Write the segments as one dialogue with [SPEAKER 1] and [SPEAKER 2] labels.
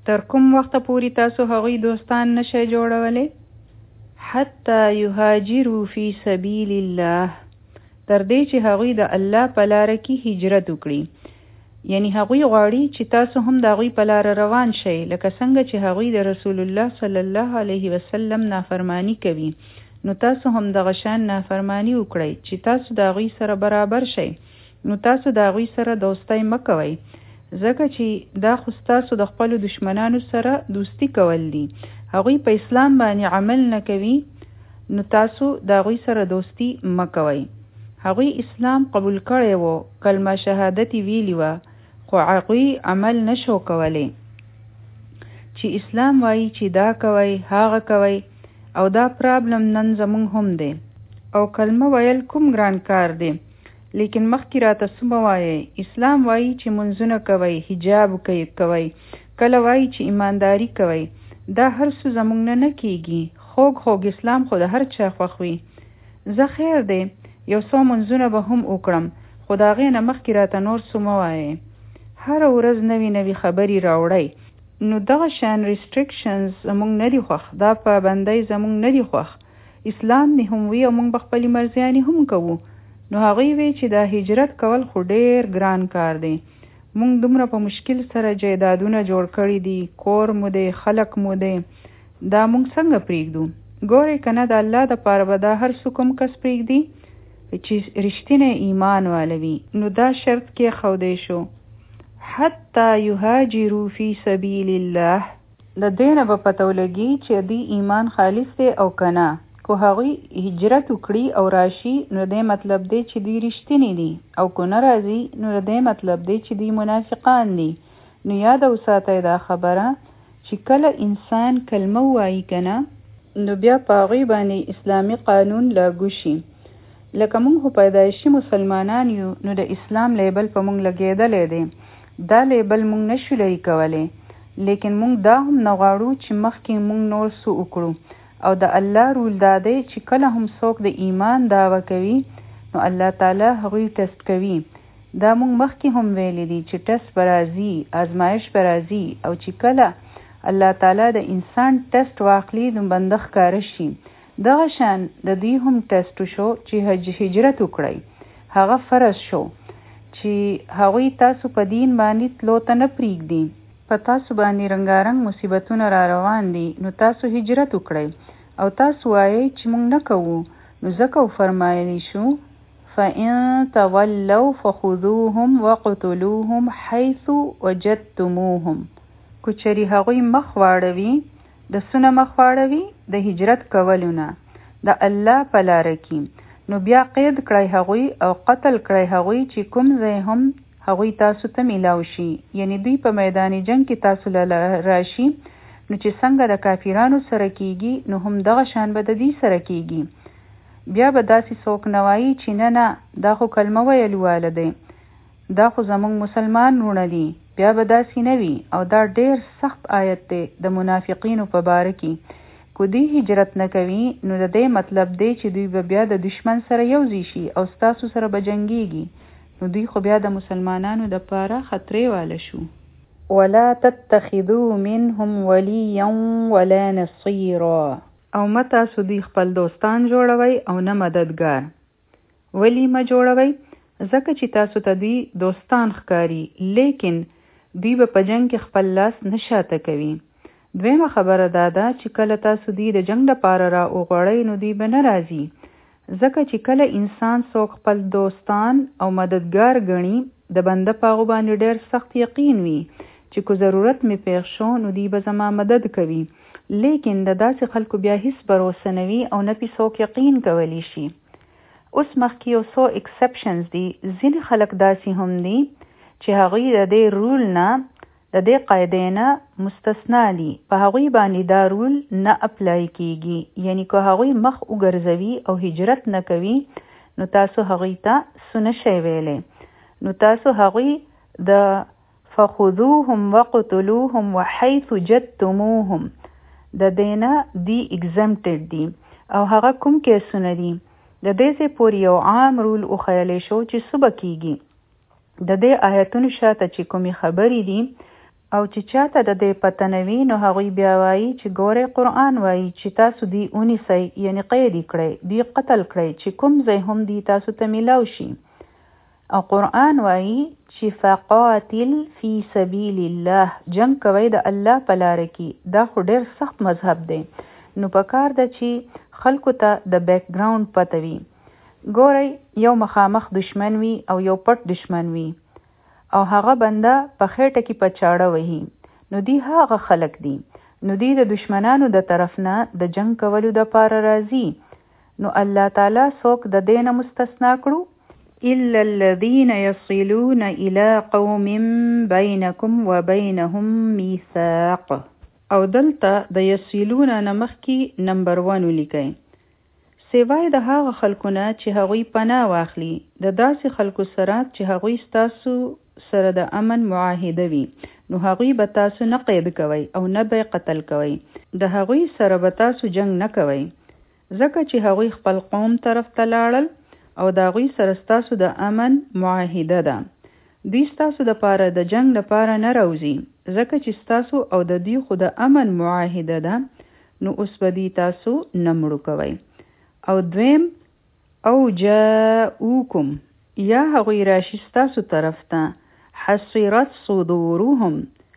[SPEAKER 1] تر کوم وخت پورې تاسو هغوی دوستان نشئ جوړولی؟ حتی یهاجروا فی سبیل الله، تر دې چې هغوی د الله په لاره کې هجرت وکړي. یعنی هغوی غواړي چې تاسو هم د هغوی په لاره روان شئ، لکه څنګه چې هغوی د رسول الله صلی الله علیه وسلم نافرمانی کوي، نو تاسو هم دغه شان نافرمانی وکړئ چې تاسو د هغوی سره برابر شئ. نو تاسو د هغوی سره دوستی مه کوئ، ځکه چې دا خو ستاسو د خپلو دشمنانو سره دوستی کول دي. هغوی په اسلام باندې عمل نه کوي، نو تاسو د هغوی سره دوستی مه کوئ. هغوی اسلام قبول کړی و، کلمه شهادت ویلی و، خو هغوی عمل نشو کولی. چې اسلام وایي چې دا کوئ هغه کوئ، او دا پرابلم نن زمونږ هم دی. او کلمه ویل کوم ګران کار دی، لیکن مخکې راته څه مه وایئ. اسلام وایي چې منځونه کوئ، حجاب کوئ، کله وایي چې ایمانداری کوئ. دا هر څه زمونږ نه کیږي. خوږ اسلام خو د هر چا خوښ وي. زه خیر دی یو څو منځونه به هم وکړم، خو د هغې نه مخکې راته نور څه مه وایئ. هره ورځ نوې خبرې راوړئ. نو دغه شان ریسټریکشنز زمونږ نه دي خوښ، دا پابندۍ زمونږ نه دي خوښ. اسلام دې هم وي او موږ به خپلې مرضیانې هم کوو. نو هغوی وی چې دا هجرت کول خو ډیر ګران کار دی. موږ دومره په مشکل سره جایدادونه جوړ کړي دي، کور مو دی، خلق مو دی، دا موږ څنګه پریږدو؟ ګورئ کنه د الله دپاره به دا هر څوک کوم کس پریږدي چې رښتینی ایمان والوي. نو دا شرط کې ښودی شو، حتی یهاجروا فی سبیل الله. له دې نه به پته ولګي چې دوی ایمان خالص دی او کنه. کو هغوی هجرت وکړي او راشي، نو دې مطلب دی چې دوی رښتینی دي، او کو نه راځي، نو دې مطلب دی چې دوی منافقان دي. نو یاد وساتئ دا خبره چې کله انسان کلمه وایي کنه، نو بیا په هغوی باندې اسلامي قانون لاګو شي. لکه موږ خو پیدایشي مسلمانان یو، نو د اسلام لیبل په موږ لګېدلی دی. دا لیبل موږ نشو لرې کولی، لیکن موږ دا هم نه غواړو چې مخکې موږ نور څه وکړو. او د الله رول دا دی چې کله هم څوک د ایمان دعوه کوي، نو الله تعالی هغوی ټیسټ کوي. دا موږ مخکې هم ویلی دي چې ټیسټ به راځي، آزمایش به راځي، او چې کله الله تعالی د انسان ټیسټ واخلي، نو بنده ښکاره شي. دغه شان د دوی هم ټیسټ شو چې هجرت وکړئ. هغه فرض شو چې هغوی تاسو په دین باندې تلو ته نه پریږدي. په تاسو باندې رنګارنګ مصیبتونه را روان دي، نو تاسو هجرت وکړئ. او تاسو وایئ چې موږ نه کوو، نو ځکه فرمایلی شو فَإِن تَوَلَّوْا فَخُذُوهُمْ وَقْتُلُوهُمْ حَيْثُ وَجَدْتُمُوهُمْ. که چېرې هغوی مخ واړوي، د څه نه مخ واړوي؟ د هجرت کولو نه، د الله په لاره کې. نو بیا قید کړئ هغوی او قتل کړئ هغوی چې کوم ځای هم هغوی تاسو ته میلاو شي. یعنی دوی په میدان جنگ کې تاسو له راشي، نو چې څنګه د کافرانو سره کیږي، نو هم دغه شان به د دې سره کیږي. بیا به داسې څوک نه وایي چې نه دا خو کلمه ویلواله دی، دا خو زموږ مسلمان وروڼه دي. بیا به داسې نه وي. او دا ډیر سخت آیت دی د منافقینو په باره کې. کو دوی هجرت نه کوي، نو د دې مطلب دی چې دوی به بیا د دشمن سره یوځای شي او ستاسو سره به جنګیږي. نو دوی خو بیا د مسلمانانو د پاره خطرې واله شو. ولا تتخذوا منهم وليا ولا نصيرا. او متا سو دوی خپل دوستان جوړوي او نه مددگار. ولی ما جوړوي ځکه چې تاسو ته دوی دوستان ښکاري، لیکن دوی به په جنگ کې خپل لاس نشاته کوي. دویمه خبره دا ده چې کله تاسو دوی د جنگ لپاره را وغواړئ، نو دوی به نه راځي. ځکه چې کله انسان څوک خپل دوستان او مددگار ګڼي، د بنده په هغو باندې ډېر سخت یقین وي چې کو ضرورت مې پیښ شو، نو دوی به زما مدد کوي. لیکن د داسې خلکو بیا هیڅ بروسه نه وي او نه پې څوک یقین کولی شي. اوس مخکې یو څو ایکسپشنز دي. ځینې خلک داسې هم دي چې هغوی د دې رول نه، د دې قاعدې نه مستثنا دي. په هغوی باندې دا رول نه اپلای کیږي. یعنی که هغوی مخ وګرځوي او هجرت نه کوي، نو تاسو هغوی ته څه نشئ ویلی. نو تاسو هغوی د فخذوهم وقتلوهم وحيث جدتموهم د دې نه دی exempted دي. او هغه کوم کیسونه دي؟ د دې څخه پورې یو عام رول وښیلی شو چې څه به کیږي. د دې آیتونو شاته چې کومې خبرې دي، او چې چاته د دې پته نه وي نو هغوی بیا وایي چې ګورئ قرآن وایي چې تاسو دی ونیسئ، یعنې قید یې کړئ، دی قتل کړئ چې کوم ځای هم دی تاسو ته میلاو شي. او قرآن وایي چې فقاتل فی سبیل الله، جنگ کوئ د الله په لاره کې. دا خو ډېر سخت مذهب دی، نو پکار ده چې خلکو ته د بیک ګراوند پته وي. ګورئ یو مخامخ دشمن وي او یو پټ دشمن وي، او هغه بنده په خېټه کې په چاړه وهي، نو دی هغه خلک دي، نو دی د دشمنانو د طرف نه د جنگ کولو د پاره راځي. نو الله تعالی څوک د دې نه مستثنا کړو؟ الا الذين يصلون الى قوم بينكم وبينهم ميثاق. او دلته د يصلون نه مخکې نمبر 1 ولیکئ. سیوای د هغه خلکونه چې هغوی پناه واخلي، د داسې خلکو سره چې هغوی ستاسو سره د امن معاهده وي، نو هغوی به تاسو نه قید کوئ او نه به قتل کوئ. د هغوی سره به تاسو جنگ نه کوئ، ځکه چې هغوی خپل قوم طرف ته لاړل او د هغوی سره ستاسو د امن معاهده ده. دوی ستاسو د پاره د جنگ لپاره نه راوځي، ځکه چې ستاسو او د دوی خو د امن معاهده ده، نو اوس به دوی تاسو نه مړو کوئ. او دویم او جاءوکم، یا هغوی راشي ستاسو طرف ته، حصرت صدورهم،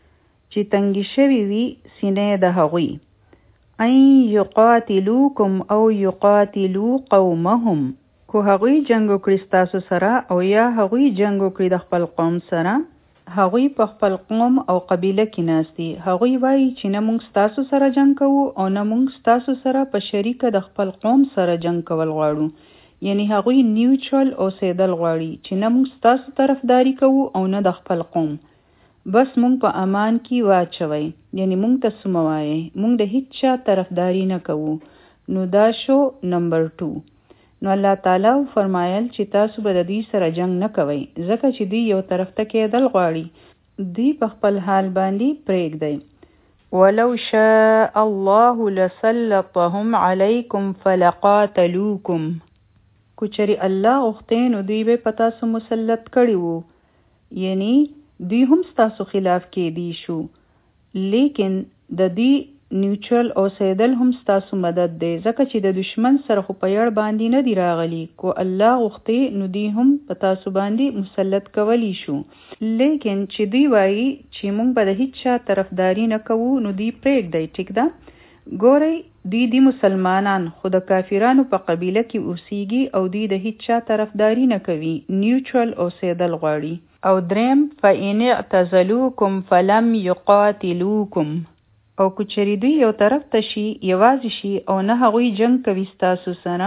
[SPEAKER 1] چې تنګي شوي وي سینې د هغوی، ان یقاتلوکم او یقاتلو قومهم، کو هغوی جنگ وکړي ستاسو سره او یا هغوی جنگ وکړي د خپل قوم سره. هغوی په خپل قوم او قبیله کې ناستي، هغوی وایي چې نه مونږ ستاسو سره جنگ کوو او نه مونږ ستاسو سره په شریکه د خپل قوم سره جنگ کول غواړو. یعنی هغوی نیوټرل اوسېدل غواړي چې نه مونږ ستاسو طرفداري کوو او نه د خپل قوم، بس مونږ په امان کې واچوئ، یعنی مونږ ته څه مه وایئ، مونږ د هیڅ چا طرفداري نه کوو. نو دا شو نمبر 2. نو الله تعالی فرمایل چې تاسو به د دوی سره جنگ نه کوئ، ځکه چې دوی یو طرف ته کېدل غواړي، دوی په خپل حال باندې پرېږدئ. ولو شاء الله لسلطهم علیکم فلقاتلوکم، کو چری الله غوښتې نو دوی به په تاسو مسلط کړي وو، یعنی دوی هم ستاسو خلاف کېدی شو، لیکن د دوی نیوټرل اوسېدل هم ستاسو مدد دی، ځکه چې د دشمن سره خو په یړ باندې نه دی راغلی، کو الله غوښتې نو دوی هم په تاسو باندې مسلط کولی شو. لیکن چې دوی وایي چې موږ به د هیڅ چا طرفداري نه کوو، نو دوی پرېږدئ. ټیک ده؟ ګورئ دوی دی مسلمانان خو د کافرانو په قبیله کې اوسیږي او دوی د هیڅ چا طرفداري نه کوي، نیوټرل اوسېدل غواړي. او دریم فإن اعتزلوکم فلم یقاتلوکم، او کچری دوی یو طرف ته شي، یوازې شي او نه هغوی جنگ کوي ستاسو سره،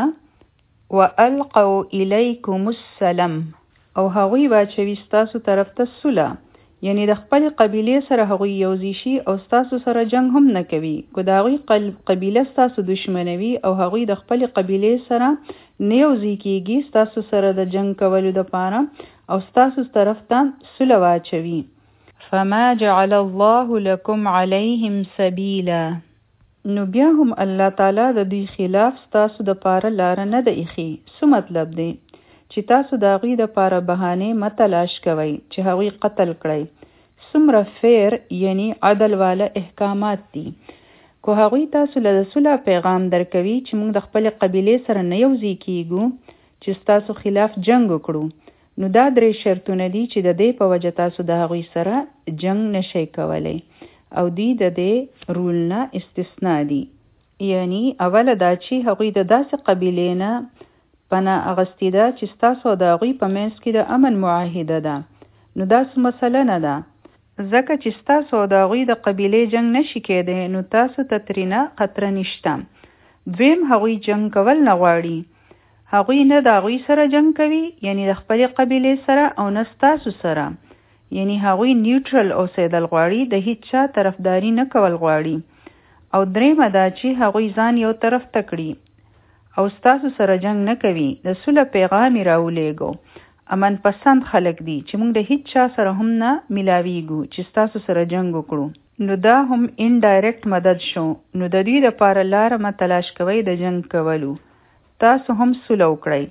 [SPEAKER 1] والقوا الیکم السلام، او هغوی واچوي ستاسو طرف ته صلح، یعنی د خپل قبیله سره هغوی یوځای شي او ستاسو سره جنگ هم نه کوي. کو د هغوی قبیله ستاسو دشمنوي او هغوی د خپل قبیله سره نه یوځای کیږي ستاسو سره د جنگ کولو دپاره او ستاسو طرف ته صلح واچوي. فما جعل الله لكم عليهم سبيلا، نو بیا هم الله تعالی د دوی خلاف ستاسو د پاره لار نه ده ایښې. څه مطلب دی؟ چې تاسو د هغوی د پاره بهانې مه تلاش کوئ چې هغوی قتل کړئ. څومره فیر یعنی عدل والا احکامات دي. کو هغوی تاسو له د صلح پیغام درکوي چې موږ د خپل قبیلې سره نه یوځای کیږو چې ستاسو خلاف جنگ وکړو، نو دا 3 شرطونه دي چې د دې په وجه تاسو د هغوی سره جنگ نشئ کولی، او دی د دې رول نه استثناء دي. یعنی اوله دا چې هغوی د داسې قبیلې نه پناه اغستې ده چې ستاسو د هغوی په منځ کې د امن معاهده ده، نو داسې مسله نه ده، ځکه چې ستاسو د هغوی د قبیلې جنگ نشي کېدی، نو تاسو ته ترېنه خطره نشته. دویم هغوی جنگ کول نه غواړي، هغوی نه د هغوی سره جنگ کوي، یعنی د خپل قبیلې سره، او نه ستاسو سره، یعنی هغوی نیوټرل اوسېدل غواړي، د هیڅ چا طرفداري نه کول غواړي. او دریمه دا چې هغوی ځان یو طرف ته کړي او ستاسو سره جنگ نه کوي، د صلح پیغام یې راولېږو. امن پسند خلک دي چې موږ د هیڅ چا سره هم نه ملاویږو چې ستاسو سره جنگ وکړو، نو دا هم انډایرکټ مدد شو. نو د دوی دپاره لاره مه تلاش کوئ د جنگ کولو، تاسو هم صلح وکړئ.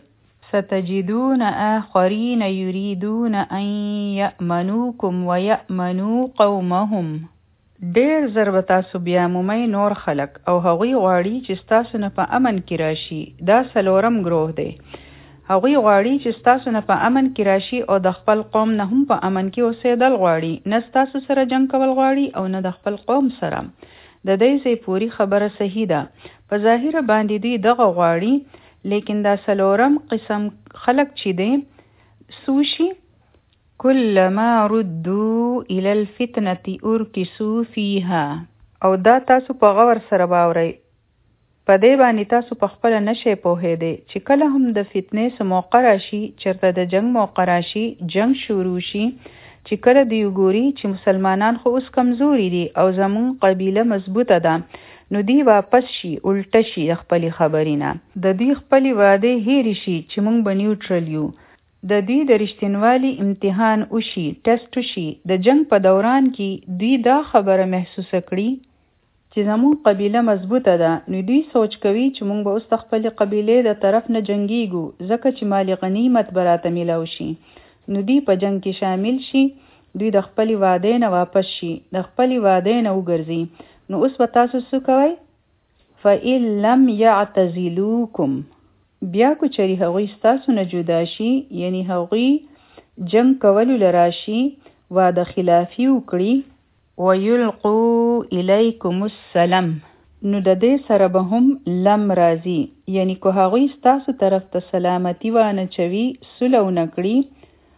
[SPEAKER 1] ستجدون آخرین یریدون ان یأمنوکم ویأمنوا قومهم. ډیر زر به تاسو بیا مومئ نور خلق او هغوی غواړي چې ستاسو نه په امن کې راشي. دا څلورم گروه دی. هغوی غواړي چې ستاسو نه په امن کې راشي او د خپل قوم نه هم په امن کې اوسېدل غواړي. نه ستاسو سره جنگ کول غواړي او نه د خپل قوم سره. د دې ځای پوری خبره صحیح ده. په ظاهر باندې دوی دغه غواړي، لیکن دا څلورم قسم خلق چې دی سوشي کلما ردوا الى الفتنه ارکسوا فيها. او دا تاسو په غور سره باورئ. په دې باندې تاسو په خپل نشئ پوهېدئ چې کله هم د فتنې څه موقع راشي، چېرته د جنگ موقع راشي، جنگ شروع شي، چې کله دوی وګوري چې مسلمانان خو اوس کمزوري دي او زمون قبیله مضبوطه ده، نو دوی واپس شي، الټه شي د خپلې خبرې نه. د دوی خپلې وعدې هېرې شي چې موږ به نیوټرل یو. د دوی د رښتینوالي امتحان وشي، ټیسټ وشي. د جنگ په دوران کې دوی دا خبره محسوسه کړي چې زمون قبیله مضبوطه ده، نو دوی سوچ کوي چې موږ به اوس د خپلې قبیلې د طرف نه جنګیږو ځکه چې مال غنیمت به راته میلاو شي. نو دوی په جنگ کې شامل شي، دوی د خپلې وعدې نه واپس شي، د خپلې وعدې نه وګرځي. نو اوس به تاسو څه کوئ؟ فإن لم يعتزلوکم، بیا کو چری هغوی ستاسو نه جدا شي، یعنی هغوی جنگ کولو لراشي، وعده خلافي وکړي، ویلقوا الیکم السلام، نو د دې سره به هم لم راځي، یعنی کو هغوی ستاسو طرف ته سلامتی وانه چوي، صلح ونه کړي،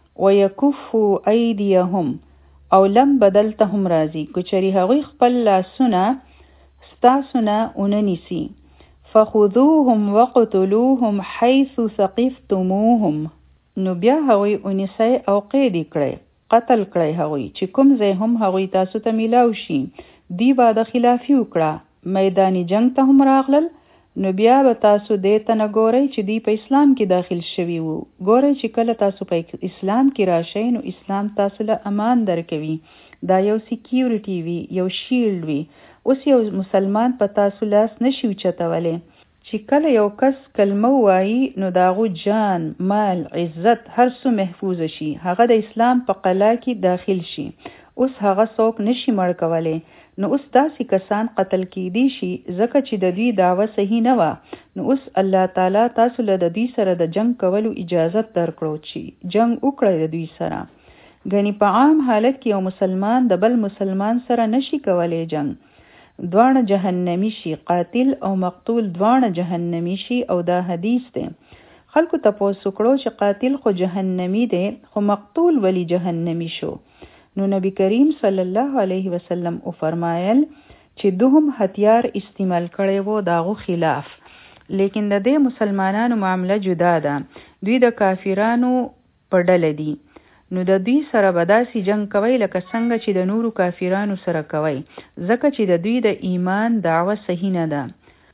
[SPEAKER 1] ویکفوا ایدیهم، او لم بدلته هم راځي، کو چری هغوی خپل لاسونه ستاسو نه ونه نیسي. فخذوهم وقتلوهم حيث ثقفتموهم، نو بیا هغوی ونیسئ او قید کړئ، قتل کړئ هغوی چې کوم ځای هم هغوی تاسو ته میلاو شي. دی وعده خلافي وکړه، میدانی جنگ ته هم راغلل، نو بیا به تاسو دې ته نه ګورئ چې دی په اسلام کې داخل شوي وو. ګورئ چې کله تاسو په اسلام کې راشئ نو اسلام تاسو له امان درکوي. دا یو سیکیورټي وي، یو شیلډ وي. اوس یو مسلمان په تاسو لاس نشي اوچتولی. چې کله یو کس کلمه وایي نو د هغو جان، مال، عزت هر څه محفوظ شي. هغه د اسلام په قلعه کې داخل شي. اوس هغه څوک نشي مړ کولی. نو اوس داسې کسان قتل کیدی شي ځکه چې د دوی دعوه صحیح نه وه. نو اوس الله تعالی تاسو له د دوی سره د جنگ کولو اجازت درکړو چې جنگ وکړئ د دوی سره. ګنې په عام حالت کې یو مسلمان د بل مسلمان سره نشي کولی جنگ. دواړه جهنمی شي، قاتل او مقتول دواړه جهنمی شي. او دا حدیث دی. خلکو تپوس وکړو چې قاتل خو جهنمی دی خو مقتول ولی جهنمی شو؟ نو نبی کریم صلی الله علیه وسلم او فرمایل چې دوهم هتیار استعمال کړی وو داغو خلاف. لیکن د دې مسلمانانو معامله جدا ده. دوی د کافرانو په ډله دي. نو د دوی سره به داسې جنگ کوي لکه څنګه چې د نورو کافرانو سره کوي، ځکه چې د دوی د ایمان دعوه صحیح نه ده.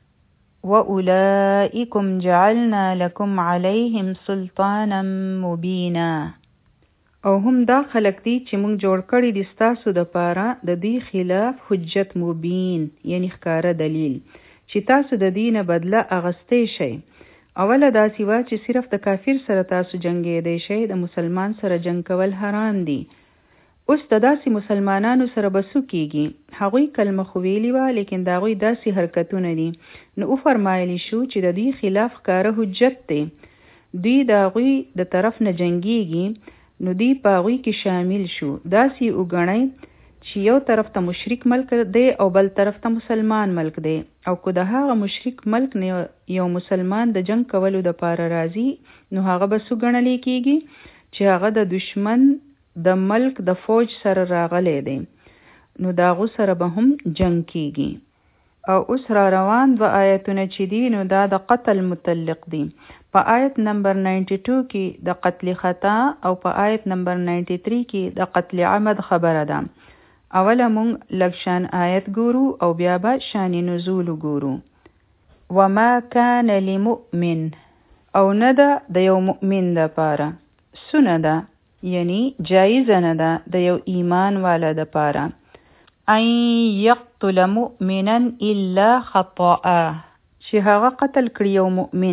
[SPEAKER 1] وَأُولَئِكُمْ جَعَلْنَا لَكُمْ عَلَيْهِمْ سُلْطَانًا مُبِينًا، او هم دا خلق دي چې موږ جوړ کړي دي ستاسو د پاره د دې خلاف حجت مبین، یعنی ښکاره دلیل چې تاسو د دې نه بدله اغستې شئ. اوله داسې وه چې صرف د کافر سره تاسو جنګېدی شئ، د مسلمان سره جنگ کول حرام دي. اوس د داسې مسلمانانو سره به څه کیږي؟ هغوی کلمه خو ویلې وه، لیکن د هغوی داسې حرکتونه دي. نو وفرمایلی شو چې د دوی خلاف ښکاره حجت دی. دوی د هغوی د طرف نه جنګېږي، نو دوی په هغوی کې شامل شو. داسې وګڼئ چې یو طرف ته مشرک ملک دی او بل طرف ته مسلمان ملک دی، او که د هغه مشرک ملک نه یو مسلمان د جنگ کولو د پاره راځي، نو هغه به څه ګڼلی کیږي؟ چې هغه د دشمن د ملک د فوج سره راغلی دی، نو د هغو سره به هم جنگ کیږي. او اوس را روان 2 آیتونه چې دي نو دا د قتل متعلق دي. په آیت نمبر 92 کې د قتل خطا او په آیت نمبر 93 کې د قتل عمد خبره ده. اوله مونږ لږ آیت ګورو او بیا به شان نزول ګورو. وما کان لمؤمن، او نه ده د یو مؤمن د پاره، سنه ده یعنی جایزه نه ده د یو ایمان والا د پاره، ان یقتل مؤمنا الا خطأ، چې هغه قتل کړي یو مؤمن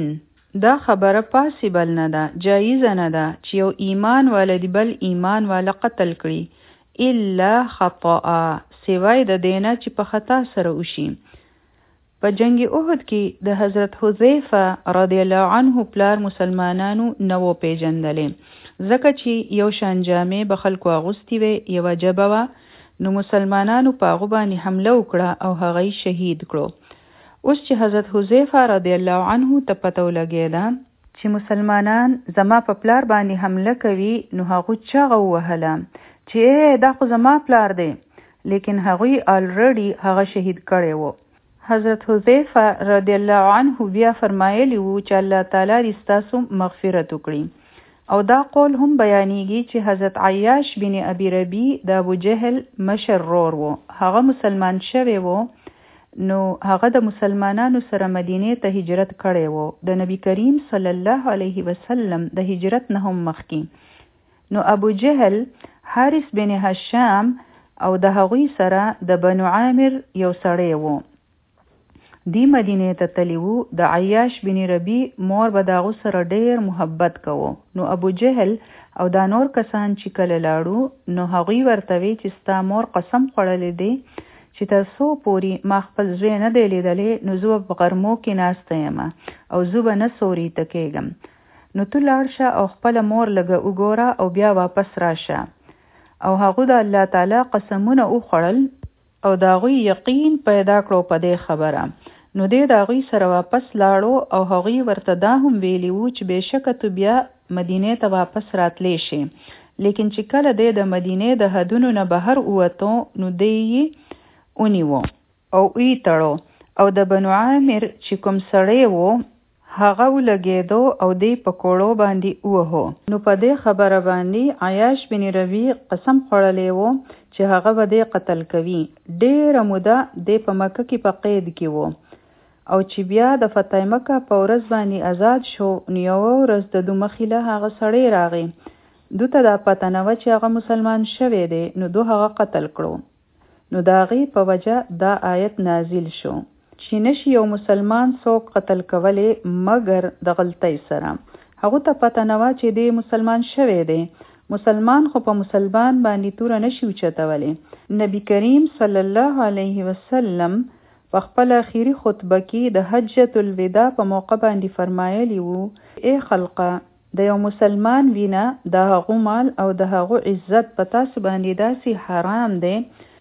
[SPEAKER 1] دا خبره پاسیبل نه ده، جایزه نه ده چې یو ایمان والد بل ایمان والا قتل کړي الا خطأ، سوای د دینه چې په خطا سره وشي. په جنگ احد کې د حضرت حذیفه رضی الله عنه پلار مسلمانانو نو پیژندلې، ځکه چې یو شان جامې به خلکو اغوستي وي، یوه جبه وه، نو مسلمانانو په هغه باندې حمله وکړه او هغه یې شهید کړو. اوس چې حضرت حذیفه رضی الله عنه ته پته ولګېده چې مسلمانان زما په پلار باندې حمله کوي، نو هغه چغه ووهله چې دا خو زما پلار دی، لیکن هغوی آلریډي هغه شهید کړی و. حضرت حذیفه رضی الله عنه بیا فرمایلی وو چې الله تعالی دې ستاسو مغفرت وکړي. او دا قول هم بیانیږي چې حضرت عیاش بن ابي ربی د ابو جهل مشر ورور و، هغه مسلمان شوی و، نو هغه د مسلمانانو سره مدینې ته هجرت کړی و د نبی کریم صلی الله علیه وسلم د هجرت نه هم مخکې. نو ابو جهل حارث بن هشام او د هغوی سره د بنو عامر یو سړی و، دی مدینې ته تللی و. د عیاش بن ربی مور به د هغو سره ډیر محبت کوو. نو ابو جهل او دا نور کسان چې کله لاړو، نو هغوی ورته وی چې ستا مور قسم خوړلی دی چې تر څو پورې ما خپل زوی نه دی لیدلی، نو زه په غرمو کې ناسته یم او زه به نه سوري ته کېږم. نو ته لاړ شه او خپله مور لږه وګوره او بیا واپس راشه. او هغو د الله تعالی قسمونه وخوړل او د هغوی یقین پیدا کړو په دې خبره. نو دی د هغوی سره واپس لاړو او هغوی ورته دا هم ویلي وو چې بېشکه تو بیا مدینې ته واپس راتلی شي. لیکن چې کله دی د مدینې د حدونو نه بهر ووتو، نو دی یې ونیو او وی تړو، او د بنو عامر چې کوم سړی و هغه ولګېدو او دی په کوړو باندې ووهو. نو په دې خبره باندې عیاش بن ربی قسم خوړلی و چې هغه به دی قتل کوي. ډېره موده دی په مکه کې په قید کې و، او چې بیا د فتح مکه په ورځ باندې آزاد شو، نو یوه ورځ د دو مخیله هغه سړی راغی، دو ته دا پته نه وه چې هغه مسلمان شوی دی، نو دو هغه قتل کړو. نو د هغې په وجه دا آیت نازل شو چې نشي یو مسلمان څوک قتل کولی مګر د غلطۍ سره. هغو ته پته نه وه چې دی مسلمان شوی دی، مسلمان خو په مسلمان باندې توره نشي اوچتولی. نبی کریم صلی الله علیه وسلم په خپل اخیری خطبه کې د حجة الوداع په موقع باندې فرمایلی وو، ای خلقه، د یو مسلمان وینه، د هغو مال او د هغو عزت په تاسو باندې داسې حرام دی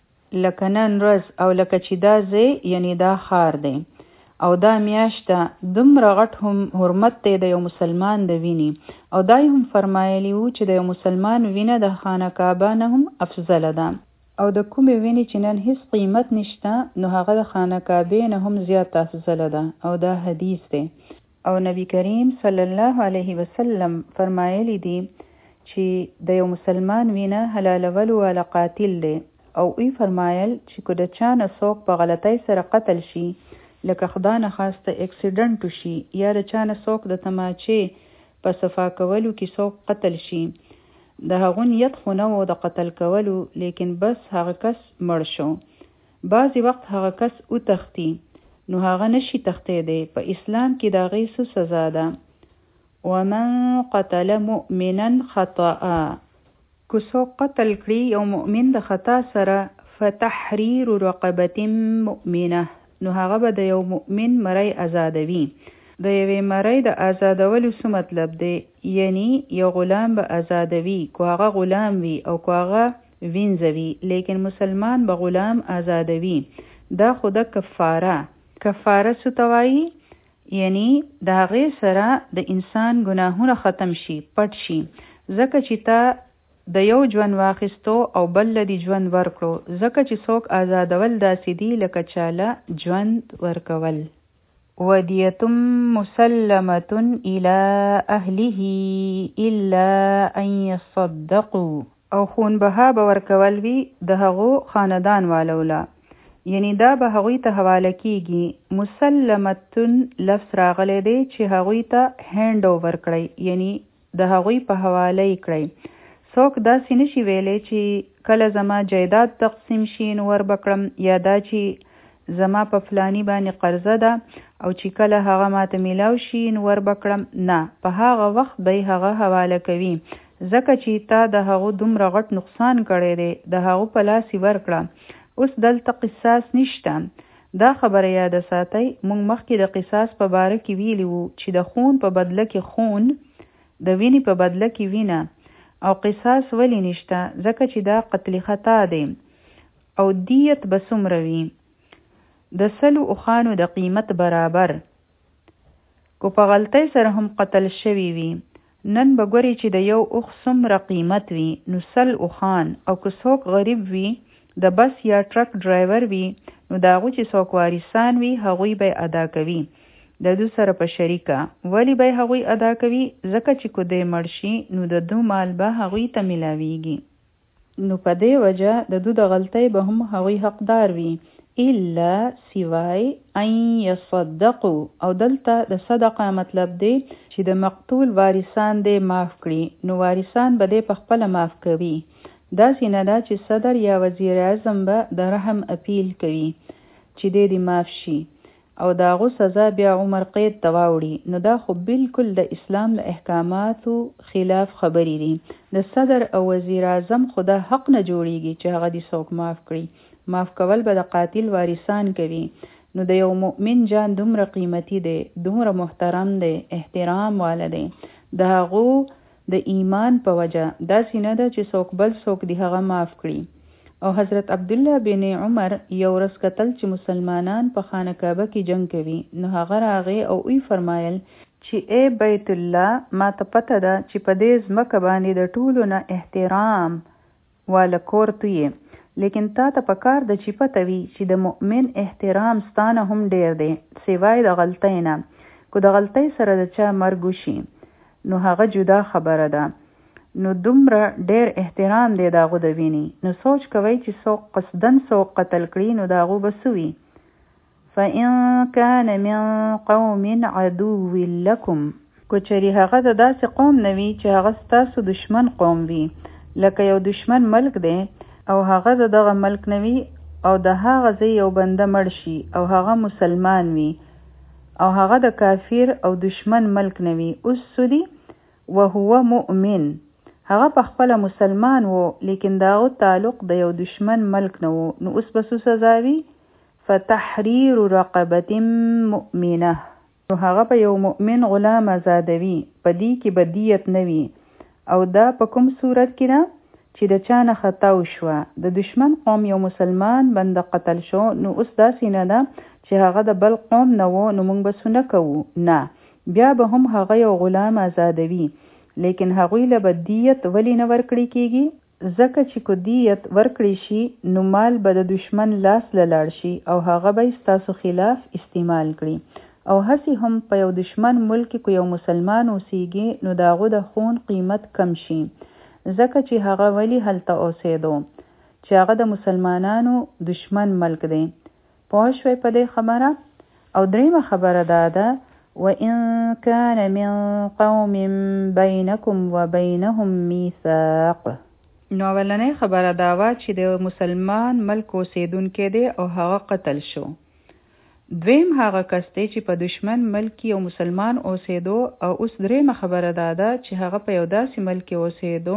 [SPEAKER 1] لکه نن ورځ، او لکه چې دا ځای یعنی دا ښار دی او دا میاشته دومره غټ هم حرمت دی د یو مسلمان د وینې. او دا هم فرمایلی وو چې د یو مسلمان وینه د خانه کعبه نه هم افضله ده، او د کومې وینې چې نن هیڅ قیمت نشته، نو هغه د خانه کعبې نه هم زیات افضله ده. او دا حدیث دی. او نبی کریم صلی الله علیه وسلم فرمایلی دی چې د یو مسلمان وینه حلالولو والا قاتل دی. او ای فرمایل چې که د چا نه څوک په غلطۍ سره قتل شي، لکه خدا نه خواسته اکسیډنټ وشي، یا د چا نه څوک د تماچې په صفا کولو کې څوک قتل شي، د هغو نیت خو نه و د قتل کولو، لیکن بس هغه کس مړ شو. بعضې وخت هغه کس وتښتي، نو هغه نشي تښتېدی. په اسلام کې د هغې څه سزا ده؟ ومن قتل مؤمنا خطأ، که څوک قتل کړي یو مؤمن د خطا سره، فتحریر رقبة مؤمنه، نو هغه به د یو مؤمن مری آزادوي. د یوې مرۍ د آزادولو څه مطلب دی؟ یعنی یو غلام به آزادوي، که هغه غلام وي او که هغه وینځوي، لیکن مسلمان به غلام آزادوي. دا خو د کفاره څه ته وایي؟ یعنی د هغې سره د انسان ګناهونه ختم شي، پټ شي. ځکه چې تا د یو ژوند واخیستو او بل لدی ژوند ورکړو، ځکه چې څوک آزادول داسې دي لکه چاله ژوند ورکول. ودیة مسلمة إلى أهله إلا أن يصدقوا، او خون بها به ورکول وي د هغو خاندان والولا، یعنی دا به هغوی ته حواله کیږي. مسلمتون لفظ راغلی دی چې هغوی ته هینډ اوور کړی، یعنی د هغوی په حواله یې کړی. څوک داسې نشي ویلی چې کله زما جایداد تقسیم شي نو ور بکړم، یا دا چې زما په فلانی باندې قرضه ده او چې کله هغه ماته میلاو شي نو ور بکړم، نه، په هغه وخت به هغه حواله کوي، ځکه چې تا د هغو دومره غټ نقصان کړی دی، د هغو په لاس یې ورکړه. اوس دلته قصاص نشته. دا خبره یاد ساتئ، موږ مخکې د قصاص په باره کې ویلي وو چې د خون په بدله کې خون، د وینې په بدله کې وینه، او قصاص ولی نشته؟ ځکه چې دا قتل خطا دی. او دیت به څومره وي؟ د 100 اوښانو د قیمت برابر. کو په غلطۍ سره هم قتل شوي وي، نن به ګوري چې د یو اوښ څومره قیمت وي، نو 100 اوښان. او که څوک غریب وي، د بس یا ټرک ډرایور وي، نو د هغو چې څوک وارثان وي هغوی به ادا کوي د دو سره په شریکه. ولی به هغوی ادا کوي؟ ځکه چې کو دی مړ شي نو د دو مال به هغوی ته ملاویږي، نو په دې وجه د دو د غلطۍ به هم هغوی حقدار وي، الا سوای ان یصدقو. او دلته د صدقه مطلب دی چې د مقتول وارثان دی معاف کړي، نو وارثان به دی په خپل معاف کوي. داسې نه ده چې صدر یا وزیر اعظم به د رحم اپیل کوي چې دی معاف شي او د هغو سزا بیا عمر قید ته واوړي، نو دا خو بالکل د اسلام له احکاماتو خلاف خبرې دي. د صدر او وزیر اعظم خو دا حق نه جوړیږي چې هغه دې څوک معاف کړي. معاف کول به د قاتل وارثان کوي. نو د یو مؤمن جان دومره قیمتي دی، دومره محترم دی، احترام والا دی، د هغو د ایمان په وجه داسې نه ده چې څوک بل څوک دی هغه معاف کړي. او حضرت عبدالله بن عمر یو ورځ کتل چې مسلمانان په خانه کعبه کې جنگ کوي، نو هغه راغی او وی فرمایل چې ای بیت الله، ما ته پته ده چې په دې ځمکه باندې د ټولو نه احترام والا کور تو یې، لیکن تا ته پکار ده چې پته وي چې د مؤمن احترام ستانه هم ډیر دی، سوای د غلطۍ نه. کو د غلطۍ سره د چا مرګ وشي نو هغه جدا خبره ده، نو دومره ډیر احترام دی داغو د ویني. نو سوچ کوي چې څوک قصدن څوک قتل کړي نو داغو بسوي. فإن كان من قوم عدو لكم، کو چری هغه د داسې قوم نوي چې هغه ستاسو دشمن قوم وي، لکه یو دشمن ملک دی او هغه د دغه ملک نوي او د هغه ځای یو بنده مړ شي او هغه مسلمان وي او هغه د کافر او دشمن ملک نوي، اوس سودی وهو مؤمن، هغه په خپل مسلمان وو لیکن داغو تعلق د یو دشمن ملک نه وو، نو اوس بسو سزا وي؟ فتحریر رقبه مؤمنه، نو هغه په یو مؤمن غلام آزادوي، په دې کې به دیت نه وي. او دا په کوم صورت کې ده چې د چا نه خطا وشوه، د دشمن قوم یو مسلمان بنده قتل شو، نو اوس داسې نه ده چې هغه د بل قوم نه وو نو موږ به څه نه کوو، نه، بیا به هم هغه یو غلام آزادوي، لیکن هغوی له به دیت ولی نه ورکړی کیږي؟ ځکه چې کو دیت ورکړی شي نو مال به د دشمن لاس له لاړ شي او هغه به ستاسو خلاف استعمال کړي. او هسې هم په یو دشمن ملک کې یو مسلمان اوسیږي نو د هغو د خون قیمت کم شي، ځکه چې هغه ولی هلته اوسېدو چې هغه د مسلمانانو دشمن ملک دی. پوه شوئ په دې خبره؟ او دریمه خبره دا ده وَإِن كَانَ مِن قَوْمٍ بَيْنَكُمْ وَبَيْنَهُمْ مِيثَاقٌ. نو اولنۍ خبره دا وه چې د مسلمان ملک اوسېدونکی دی او هغه قتل شو. دویم هغه کس دی چې په دشمن ملک یو مسلمان اوسېدو، او اوس دریمه خبره دا ده چې هغه په یو داسې ملک اوسېدو.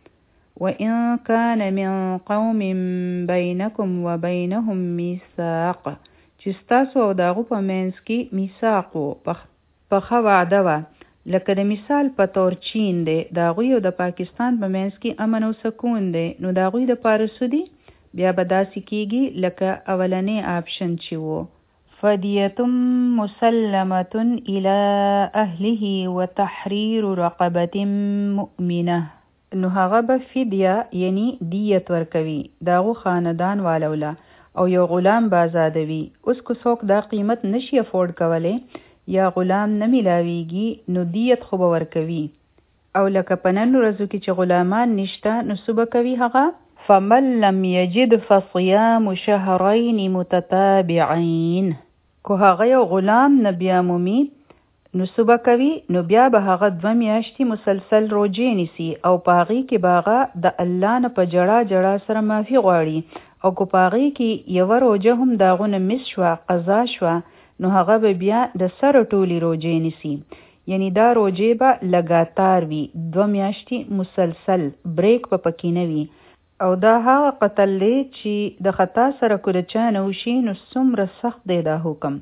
[SPEAKER 1] وَإِن كَانَ مِن قَوْمٍ بَيْنَكُمْ وَبَيْنَهُمْ مِيثَاقٌ، چې ستاسو او داغو په منځ کې میثاق و، پخه وعده وه، لکه د مثال په طور چین دی، د هغوی او د پاکستان په منځ کې امن او سکون دی، نو د هغوی دپاره څه دي؟ بیا به داسې کیږي لکه اولنی آپشن چې و، فدیة مسلمة إلى أهله وتحرير رقبة مؤمنة، نو هغه به فدیه یعنی دیت ورکوي داغو خاندان والولا او یو غلام بازادوي. اوس که څوک دا قیمت نشي افورد کولی یا غلام نه ملاویږي نو دیت خو به ورکوي. او لکه په نن ورځو کې چې غلامان نشته نو څه به کوي هغه؟ فمن لم یجد فصیام شهرین متتابعین، که هغه یو غلام نه بیا مومي نو څه به کوي؟ نو بیا به هغه 2 میاشتې مسلسل روجې نیسي او په هغې کې به هغه د الله نه په جړا جړا سره معافي غواړي او کو پاغي کې یو روزه هم داغونه مس شو قضا شو نو هغه به بیا د سره ټولي روزې نیسي. یعنی دا روزې به لګاتار وي، 2 میاشتې مسلسل، بریک په پکې نه وي. او دا هغه قتل دی چې د خطا سره کو د چا نه وشي نو څومره سخت دی دا حکم.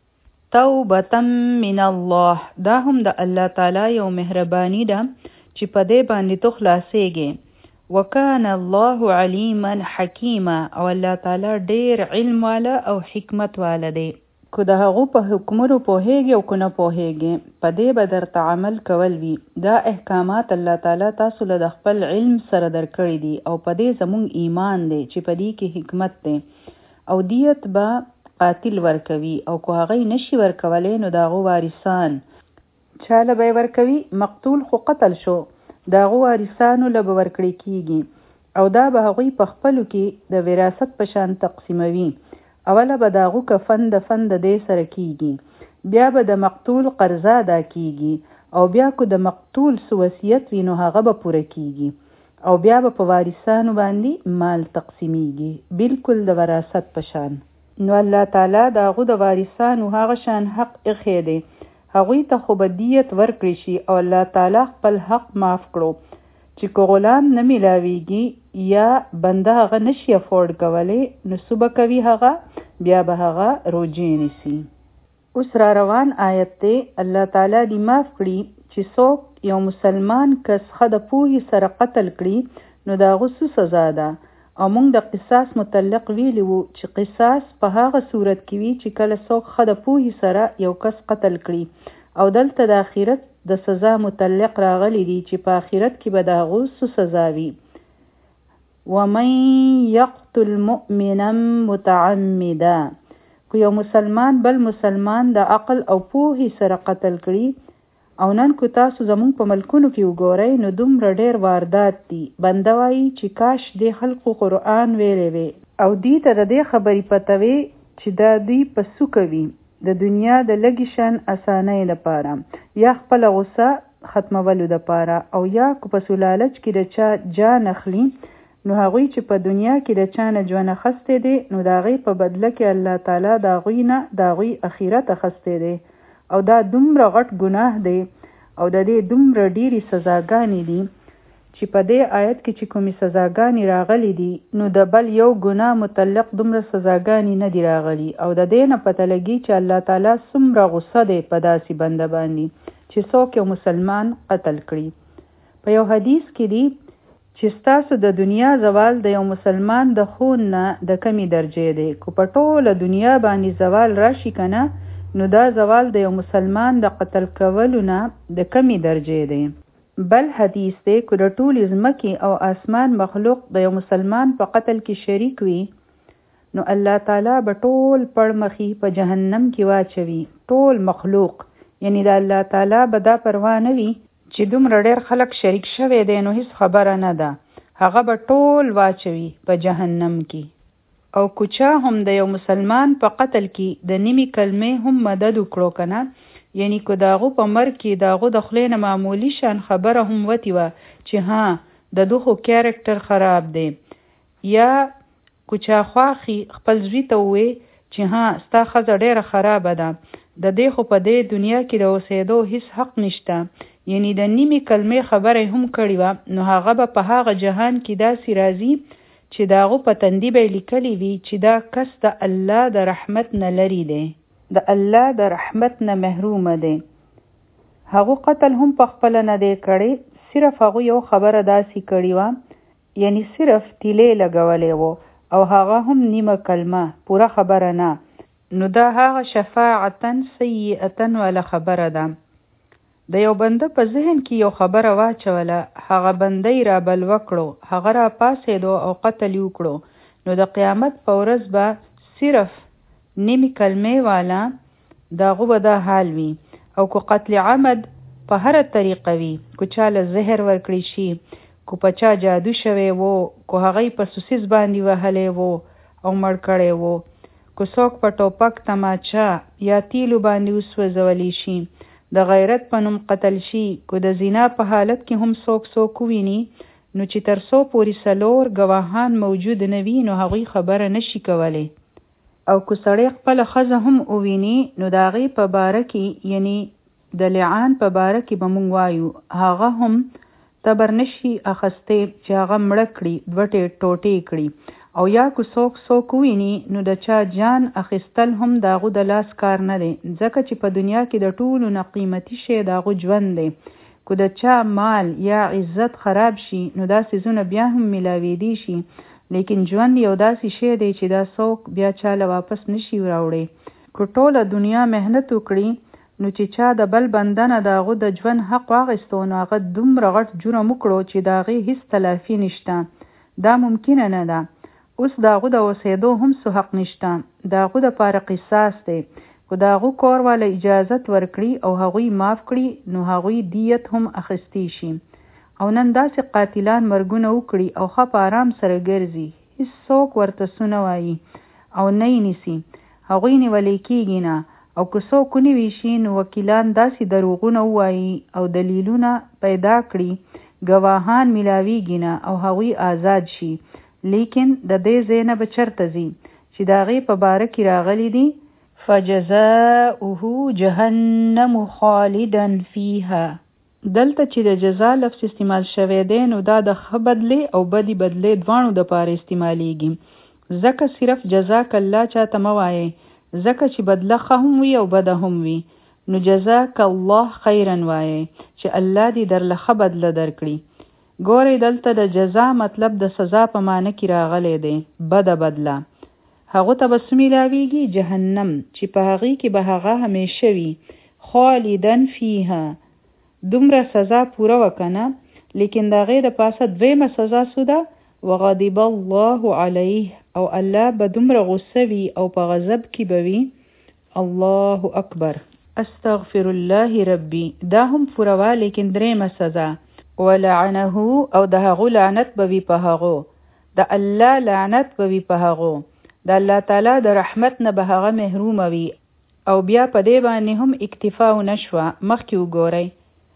[SPEAKER 1] توبه من الله، دا هم د الله تعالی یو مهرباني ده چې په دې باندې تو خلاصېږي. وکانه الله علیما حکیما، او الله تعالی ډیر علم والا او حکمت والا دی. کو د هغو په حکمونو پوهیږي او کو نه پوهیږي، په دې به درته عمل کول وي. دا احکامات الله تعالی تاسو له خپل علم سره درکړي دي او په دې زموږ ایمان دی چې په دې کې حکمت دی. او دیت به قاتل ورکوي او کو هغه نشي ورکولای نو داغو وارثان چاله به ورکوي. مقتول خو قتل شو، داغو وارثانو له به ورکړي کیږي او دا به هغوی په خپلو کې د وراثت په شان تقسیموي. اوله به داغو کفن دفن د دې سره کیږي، بیا به د مقتول قرضه ادا کیږي او بیا کو د مقتول سو وصیت وي نو هغه به پوره کیږي او بیا به په وارثانو باندې مال تقسیمیږي، بالکل د وراثت په شان. نو الله تعالی داغو د وارثانو هغه شان حق اخی دی، هغوی ته خو به دیت ورکړي شي او الله تعالی خپل حق معاف کړو. چې که غلام نه میلاویږي یا بنده هغه نشي افورډ کولی نو صبح کوي هغه، بیا به هغه روجې نیسي. اوس را روان آیت دی، الله تعالی دی معاف کړي چې څوک یو مسلمان کس ښه د پوهې سره قتل کړي نو د هغه څه سزا ده. او موږ د قصاص متعلق ویلی وو چې قصاص په هغه صورت کې وي چې کله څوک ښه د پوهې سره یو کس قتل کړي. او دلته د آخرت د سزا متعلق راغلی دی چې په آخرت کې به د هغو څه سزا وي. ومن یقتل مؤمنا متعمدا، که یو مسلمان بل مسلمان د عقل او پوهې سره قتل کړي. او نن کو تاسو زمون په ملکونو کې وګورئ نو دومره ډیر واردات دي. بنده وایي چې کاش د خلقو قرآن ویلې وي او دې ته د دې خبرې پته وي چې دا دوی په څه کوي، د دنیا د لږې شان اسانۍ لپاره یا خپل غصه ختمولو لپاره، او یا کو په سلالچ کې د چا جان اخلي نو هغوی چې په دنیا کې د چا نه ژوند اخیستی دی نو د هغې په بدله کې الله تعالی د هغوی نه د هغوی اخرت اخیستی دی. او دا دومره غټ ګناه دی او د دې دومره ډیری سزاګانې دي چې په دې آیت کې چې کومې سزاګانې راغلي دي نو د بل یو ګناه متعلق دومره سزاګانې نه دي راغلي. او د دې نه پته لګي چې الله تعالی څومره غصه دی په داسې بنده باندې چې څوک یو مسلمان قتل کړي. په یو حدیث کې دی چې ستاسو د دنیا زوال د یو مسلمان د خون نه د کمی درجې دی. کو په ټوله دنیا باندې زوال راشي کنه نو دا زوال د یو مسلمان د قتل کولو نه د کمی درجې دی. بل حدیث دی که د ټول ځمکې او آسمان مخلوق د یو مسلمان په قتل کې شریک وي نو الله تعالی به ټول پړمخي په جهنم کې واچوي. ټول مخلوق یعنی د الله تعالی به دا پروا نه وي چې دومره ډېر خلک شریک شوی دی نو هیڅ خبره نه ده، هغه به ټول واچوي په جهنم کې. او کوچا هم د یو مسلمان په قتل کې د نیمې کلمې هم مدد وکړو کنه، یعنی که داغو په مرګ کې داغو د خولې نه معمولی شان خبره هم وتی وه چې ها د دوه کیریکټر خراب دی، یا کوچا خواخي خپل زوی ته ووی چې ها ستا ښځه ډیره خرابه ده، د دې خو په دې دنیا کې د اوسېدو هیڅ حق نشته، یعنی د نیمې کلمې خبره هم کړې وه نو هغه به په هغه جهان کې داسې راځي چې داغو په تندي به لیکلی وي چې دا کس د الله د رحمت نه لري دی، د الله د رحمت نه محرومه دی. هغو قتل هم په خپله نه دی کړی، صرف هغو یو خبره داسې کړې وه، یعنی صرف تیلې لګولی و او هغه هم نیمه کلمه، پوره خبره نه. نو دا هغه شفاعتا سیئتا والا خبره ده. د یو بنده په ذهن کې یو خبره واچوله، هغه بنده یې را بل وکړو، هغه را پاسېدو او قتل یې وکړو نو د قیامت په ورځ به صرف نیمې کلمې والا داغو به دا حال وي. او که قتل عمد په هره طریقه وي، که چاله زهر ورکړی شي، که په چا جادو شوی وو، که هغه په سوسیس باندې وهلی وو او مړ کړی وو، که څوک په ټوپک تماچه یا تیلو باندې وسوځولی شي، د غیرت په نوم قتل شي، که د زنا په حالت کې هم څوک وویني نو چې تر څو پورې 4 ګواهان موجود نه وي نو هغوی خبره نشي کولی. او که سړی خپله ښځه هم وویني نو د هغې په باره کې یعنی د لعان په باره کې به موږ وایو هغه هم تبر نشي اخستی چې هغه مړه کړي 2 ټوټې کړي. او یا که څوک وویني نو د چا جان اخیستل هم د هغو د لاس کار نه دی، ځکه چې په دنیا کې د ټولو نه قیمتي شی د هغو ژوند دی. که د چا مال یا عزت خراب شي نو دا څیزونه بیا هم ملاویدی شي، لیکن ژوند یو داسې شی دی چې دا څوک بیا چاله واپس نشي راوړی. که ټوله دنیا محنت وکړي نو چې چا د بل بنده نه د هغو د ژوند حق واخیستو نو هغه دومره غټ جرم وکړو چې د هغې هیڅ تلافي نشته. دا ممکنه نه ده. اوس د هغو د اوسېدو هم څه حق نشته. د هغو دپاره قصاص دی. که د هغو کور والا اجازت ورکړي او هغوی معاف کړي نو هغوی دیت هم اخیستی شي. او نن داسې قاتلان مرګونه وکړي او ښه په آرام سره ګرځي، هیڅوک ورته څه نه وایي او نه یې نیسي، هغوی نیولی کېږي نه. او که څوک ونیوي شي نو وکیلان داسې دروغونه ووایي او دلیلونه پیدا کړي، ګواهان میلاویږي نه او هغوی آزاد شي. لیکن د دې ځای نه به چرته ځي چې د هغې په باره کې راغلی دي فجزاؤه جهنم خالدا فیها. دلته چې د جزا لفظ استعمال شوی دی نو دا د ښه بدلې او بدې بدلې دواړو دپاره استعمالیږي. ځکه صرف جزاک الله چاته مه وایئ، ځکه چې بدله ښه هم وي او بده هم وي. نو جزاک الله خیرا وایئ چې الله دې درله ښه بدله درکړي. ګورئ دلته د جزا مطلب د سزا په معنی کې راغلی دی، بده بدله. هغو ته به څه میلاویږي؟ جهنم، چې په هغې کې به هغه همیشه وي، خالدن فیها. دومره سزا پوره وکنه، لیکن د هغې د پاسه دویمه سزا څه ده؟ وغضب الله علیه، او الله به دومره غصه وي او په غضب کې به وي. الله اکبر. استغفر الله ربي، دا هم پوره وه، لیکن دریمه سزا ولعنه، او د هغو لعنت به وي په هغو، د الله لعنت به وي په هغو، د الله تعالی د رحمت نه به هغه محروم وي. او بیا په دې باندې هم اکتفا ونشوه، مخکې وګورئ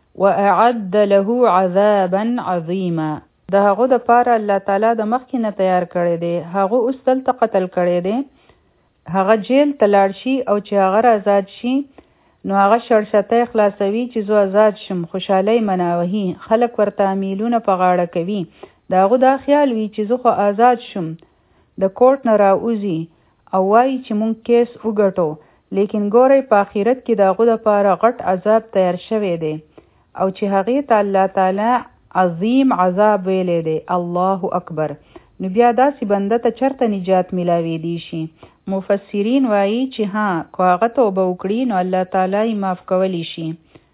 [SPEAKER 1] واعد له عذابا عظیما. د هغو دپاره الله تعالی د مخکې نه تیار کړی دی. هغو اوس دلته قتل کړی دی، هغه جیل ته لاړ شي او چې هغه آزاد شي نو هغه شړشتی خلاصوي چې زه آزاد شم، خوشحالۍ مناوهي، خلک ورته امیلونه په غاړه کوي. د هغو دا خیال وي چې زه خو آزاد شم، د کوټ نه راوځي او وایي چې مونږ کیس وګټو. لیکن ګورئ په آخرت کې د هغو دپاره غټ عذاب تیار شوی دی او چې هغې ته الله تعالی عظیم عذاب ویلی دی. الله اکبر. نو بیا داسې بنده ته چرته نجات میلاویدی شي؟ مفسرین وایي چې که هغه توبه وکړي نو الله تعالی یې معاف کولی شي.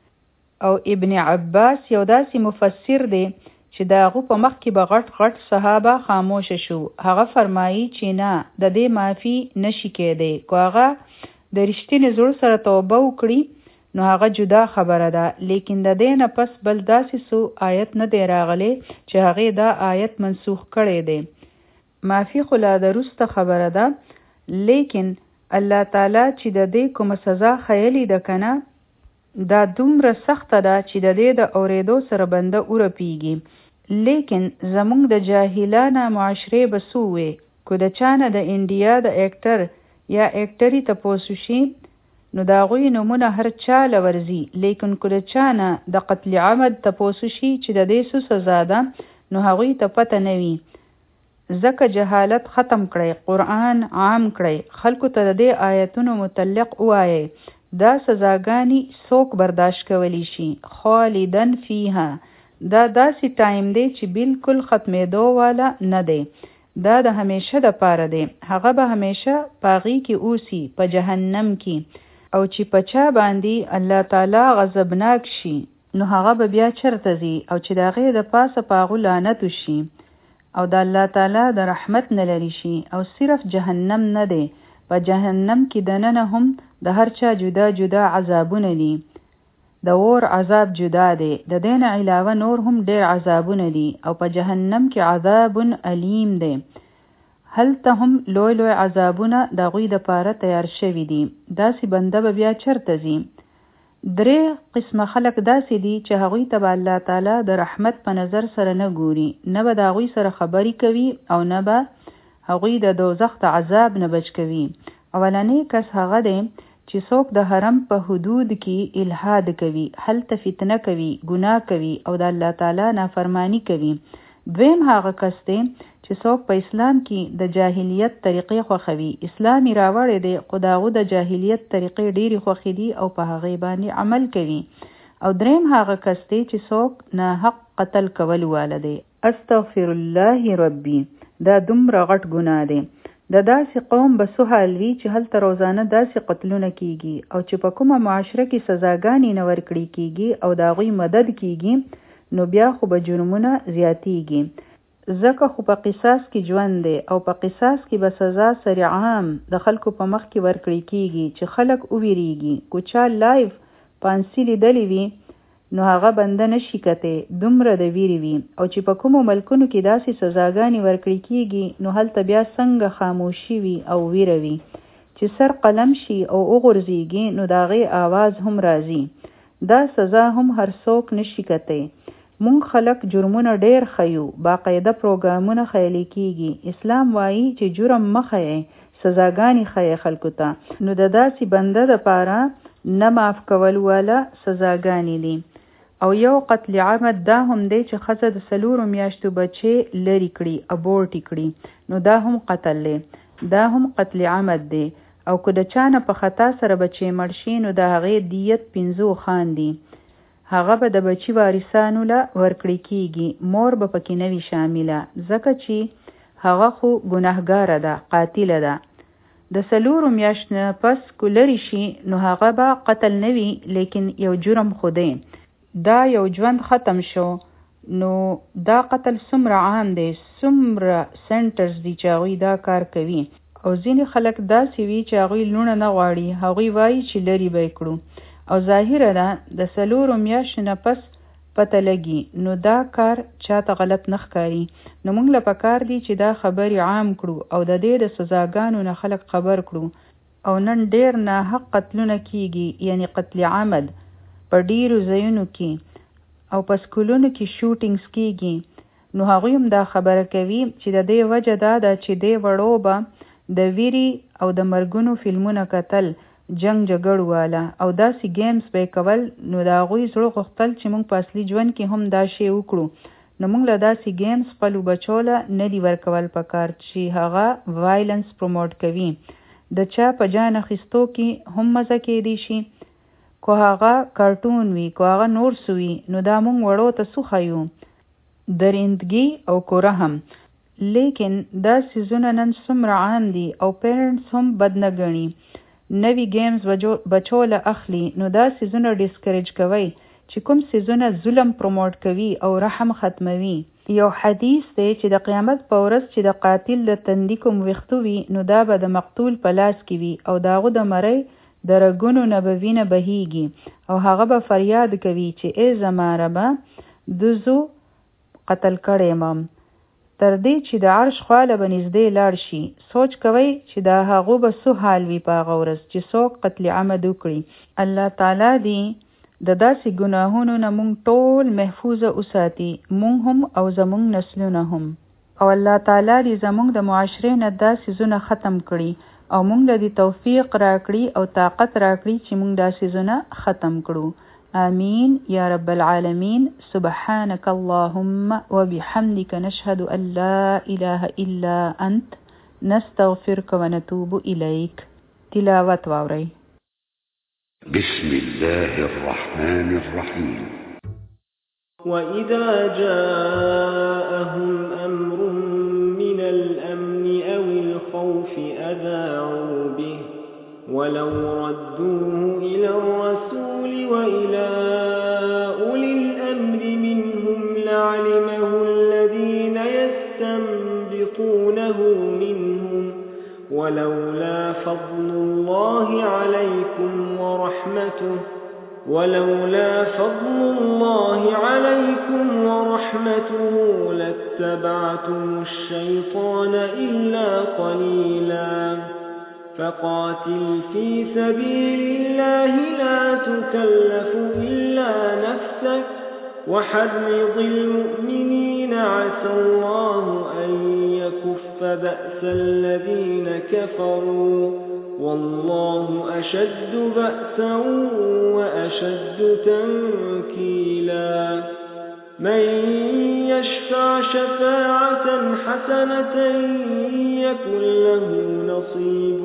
[SPEAKER 1] او ابن عباس یو داسې مفسر دی چې د هغو په مخ کې به غټ صحابه خاموش شو. هغه فرمایي چې نه، د دې معافي نشي کېدی. که هغه د رښتینې زړه سره توبه وکړي نو هغه جدا خبره ده، لیکن د دې نه پس بل داسې څو آیت نه دی راغلی چې هغې دا آیت منسوخ کړی دی. معافي خو لا وروسته خبره ده، لیکن الله تعالی چې د دې کومه سزا خیلی ده کنه، دا دومره سخته ده چې د دې د اورېدو سره بنده ورپیږي. لیکن زمونږ د جاهلانه معاشرې به څه ووایي؟ که د چا نه د انډیا د اکټر یا اکټري تپوس شي نو د هغوی نومونه هر چا له ورځي، لیکن که د چا نه د قتل عمد تپوس شي چې د دې څه سزا ده نو هغوی ته پته نه وي. ځکه جهالت ختم کړئ، قرآن عام کړئ، خلکو ته د دې آیتونو متعلق ووایئ. دا سزاګانی څوک برداشت کولی شي؟ خالدن فیها، دا داسې ټایم دی چې بالکل ختمېدو والا نه دی، دا د همیشه د پاره دی. هغه به همیشه پاغي کې اوسي، په جهنم کې. او چې په چا باندې الله تعالی غضبناک شي نو هغه به بیا چرته ځي او چې د هغې د پاسه په هغو لعنت وشي او د الله تعالی د رحمت نه لرې شي. او صرف جهنم نه دی، په جهنم کې دننه هم د هر چا جدا جدا عذابونه دي. د اور عذاب جدا دی، د دې نه علاوه نور هم ډېر عذابونه دي. او په جهنم کې عذاب علیم دی، هلته هم لوی لوی عذابونه د هغوی دپاره تیار شوي دي. داسې بنده به بیا چرته ځي؟ درې قسمه خلق داسې دي چې هغوی ته الله تعالی د رحمت په نظر سره نه ګوري، نه به د هغوی سره خبرې کوي او نه به هغوی د دوزخ د عذاب نه بچ کوي. اولنی کس هغه دی چې څوک د حرم په حدود کې الحاد کوي، هلته فتنه کوي، ګناه کوي او د الله تعالی نافرمانی کوي. دویم هغه کس دی چې څوک په اسلام کې د جاهلیت طریقې خوښوي، اسلامي راوړی دی خو د هغو د جاهلیت طریقې ډېرې خوښې دي او په هغې باندې عمل کوي. او دریم هغه کس دی چې څوک ناحق قتل کول واله دی. استغفر الله ربي، دا دومره غټ ګناه دی. د داسې قوم به څه حال وي چې هلته روزانه داسې قتلونه کیږي او چې په کومه معاشره کې سزاګانې نه ورکړي کیږي او د هغوی مدد کیږي، نو بیا خو به جرمونه زیاتیږي. ځکه خو په قصاص کې ژوند دی او په قصاص کې به سزا سریعام د خلکو په مخ کې ورکړي کیږي چې خلک وویریږي. کو چا لایف پانسی لیدلی وي نو هغه بنده نشي کته، دومره د ویری وي. او چې په کومو ملکونو کې داسې سزاګانې ورکړي کیږي نو هلته بیا څنګه خاموشي وي او ویره وي چې سر قلم شي او وغورځيږي نو د هغې آواز هم راځي. دا سزا هم هر څوک نشي کته. مونږ خلک جرمونه ډیر خیو، باقاعده پروګرامونه خیلی کیږي. اسلام وایي چې جرم مخه سزاګانی خی خلکو ته، نو د داسې بنده د پاره نه معاف کول والا سزاګانی دي. او یو قتل عمد دا هم دی چې ښځه د 4 میاشتو بچی لري کړي، ابورټ کړي، نو دا هم قتل دی، دا هم قتل عمد دی. او که د چانه په خطا سره بچی مړ شي نو د هغې دیت 15 خان دی. هغه به د بچی وارثانو له ورکړي کیږي، مور به پکې نه وي شامله ځکه چې هغه خو ګناهګاره ده، قاتله ده. د 4 میاشت نه پس کولری شي نو هغه به قتل نه وي، لیکن یو جرم خو دی، دا یو ژوند ختم شو. نو دا قتل څومره عام دی، څومره سنټرز دي چې هغوی دا کار کوي. او ځینې خلک داسې وي چې هغوی لوڼه نه غواړي، هغوی وایي چې لرې به یې کړو او ظاهره ده د 4 میاشتو نه پس پته لګي، نو دا کار چاته غلط نه ښکاري. نو موږ له پکار دي چې دا خبرې عام کړو او د دې د سزاګانو نه خلک خبر کړو. او نن ډیر ناحق قتلونه کیږي، یعنی قتل عمد په ډیرو ځایونو کې او په سکولونو کې شوټینګز کیږي. نو هغوی هم دا خبره کوي چې د دې وجه دا ده چې دې وړو به د ویری او د مرګونو فلمونه کتل، جنگ جګړو والا او داسې گیمز به کول. نو دا هغوی زړه غوښتل چې موږ په اصلي ژوند کې هم دا شی وکړو. نو موږ له داسې گیمز خپلو بچو له نه دي ورکول پکار چې هغه وایلنس پروموټ کوي. د چا په جان اخیستو کې هم مزه کېدی شي، کو هغه کارټون وي، کو هغه نور سوي. نو دا موږ وړو ته څه ښیو، درندګي او کو رحم. لیکن دا سیزونه نن څومره عام دي او پیرنټس هم بد نه ګڼي. نوی گیمز بچو له اخلي، نو دا سیزونه ډیسکریج کوي چې کوم سیزونه ظلم پروموټ کوي او رحم ختموي. یو حدیث دی چې د قیامت په ورځ چې د قاتل د تندي کوم ویښتو وي نو دا به د مقتول په لاس کې وي او د هغه د مرۍ د رګونو نه به وینه بهیږي او هغه به فریاد کوي چې ای زما ربه دزو قتل کړی مم، تر دې چې د عرش خواله به نږدې لاړ شي. سوچ کوئ چې دا هغو به څه حال وي په هغه ورځ چې څوک قتل عمد وکړي. الله تعالی دې د داسې ګناهونو نه مونږ ټول محفوظه وساتي، مونږ هم او زمونږ نسلونه هم. او الله تعالی دې زمونږ د معاشرې نه داسې زونه ختم کړي او مونږ له دې توفیق راکړي او طاقت راکړي چې مونږ داسې زونه ختم کړو. آمين يا رب العالمين. سبحانك اللهم وبحمدك نشهد أن لا إله إلا أنت نستغفرك ونتوب إليك. تلاوة واوري.
[SPEAKER 2] بسم الله الرحمن الرحيم.
[SPEAKER 3] وإذا جاءهم أمر من الأمن أو الخوف أذاعوا به ولو ردوه إلى الرسول وإلى أولي الأمر منهم لعلمه الذين يستنبطونه منهم ولولا فضل الله عليكم ورحمته لاتبعتم الشيطان إلا قليلا فقاتل في سبيل الله لا تكلف إلا نفسك وحرض المؤمنين عسى الله أن يكف بأس الذين كفروا والله أشد بأسا وأشد تنكيلا من يشفع شفاعة حسنة يكن له نصيب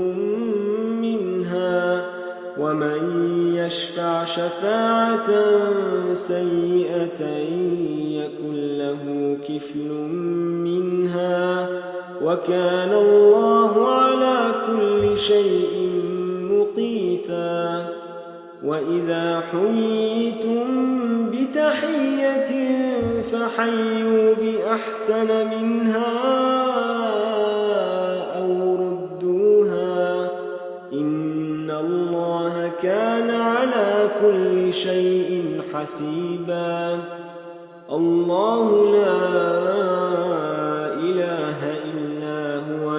[SPEAKER 3] منها ومن يشفع شفاعة سيئة يكن له كفل منها وكان الله على كل شيء مقيتا وإذا حييتم بتحية فحيوا بأحسن منها أو ردوها إن الله كان على كل شيء حسيبا الله لا إله إلا هو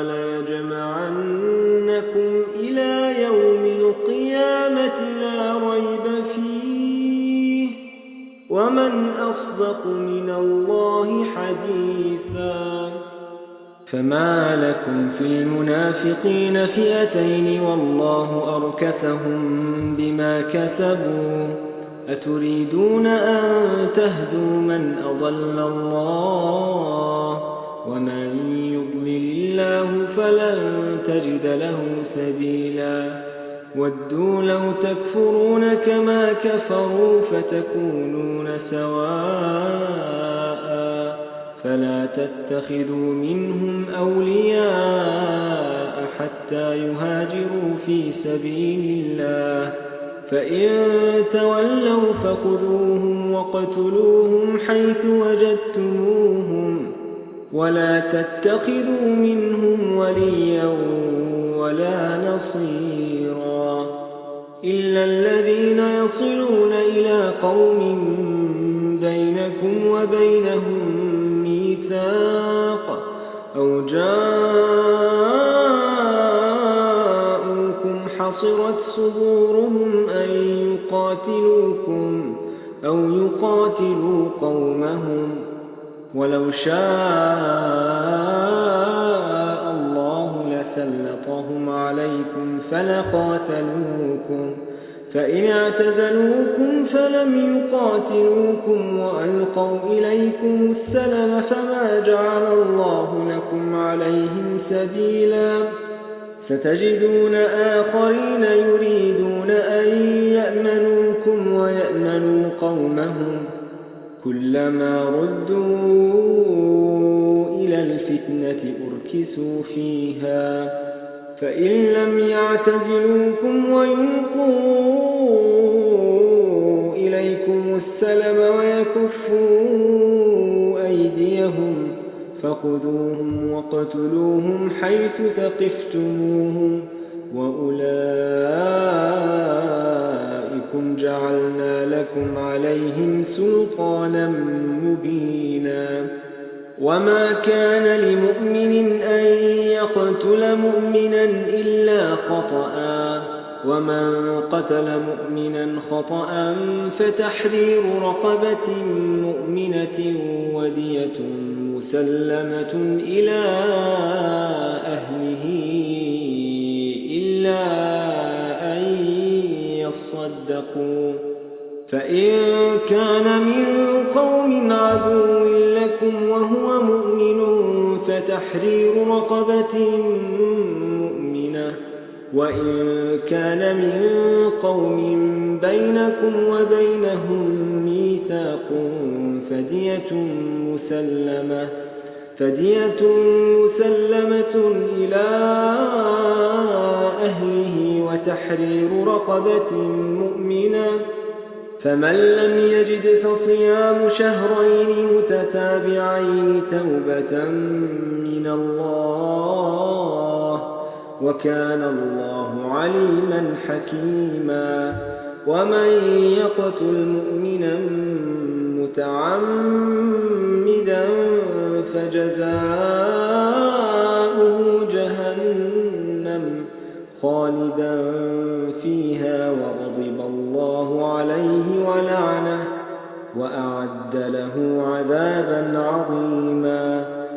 [SPEAKER 3] ليجمعنكم إلى يوم القيامة لا ريب فيه ومن أصدق من الله حديثا فما لكم في المنافقين فئتين والله أركسهم بما كسبوا أتريدون أن تهدوا من أضل الله ومن يضلل الله فلن تجد له سبيلا ودوا لو تكفرون كما كفروا فتكونون سواء فلا تتخذوا منهم أولياء حتى يهاجروا في سبيل الله فإن تولوا فخذوهم وقتلوهم حيث وجدتموهم ولا تتخذوا منهم وليا ولا نصيرا إلا الذين يصلون إلى قوم بينكم وبينهم ميثاق أو جاءوكم حصرت صدورهم أن يقاتلوكم أو يقاتلوا قومهم ولو شاء الله لسلطهم عليكم فلقاتلوكم فإن اعتزلوكم فلم يقاتلوكم وألقوا إليكم السلم فما جعل الله لكم عليهم سبيلا ستجدون آخرين يريدون أن يأمنوكم ويأمنوا قومهم كلما ردوا إلى الفتنة أركسوا فيها فإن لم يعتزلوكم ويلقوا إليكم السلم ويكفوا أيديهم فخذوهم وقتلوهم حيث ثقفتموهم وأولئكم جعلنا لكم عليهم سلطانا مبينا وما كان لمؤمن أن يقتل مؤمنا إلا خطأ ومن قتل مؤمنا خطأ فتحرير رقبة مؤمنة ودية مسلمة إلى أهله إلا أن يصدقوا فإن كان من قوم عدو لكم وهو مؤمن فتحرير رقبة مؤمنة وإن كان من قوم بينكم وبينهم ميثاق فدية مسلمة إلى أهله وتحرير رقبة مؤمنة فمن لم يجد فصيام شهرين متتابعين توبة من الله وكان الله عليما حكيما ومن يقتل مؤمنا متعمدا فجزاؤه جهنم خالدا فيها وغضب الله عليه ولعنه وأعد له عذابا عظيما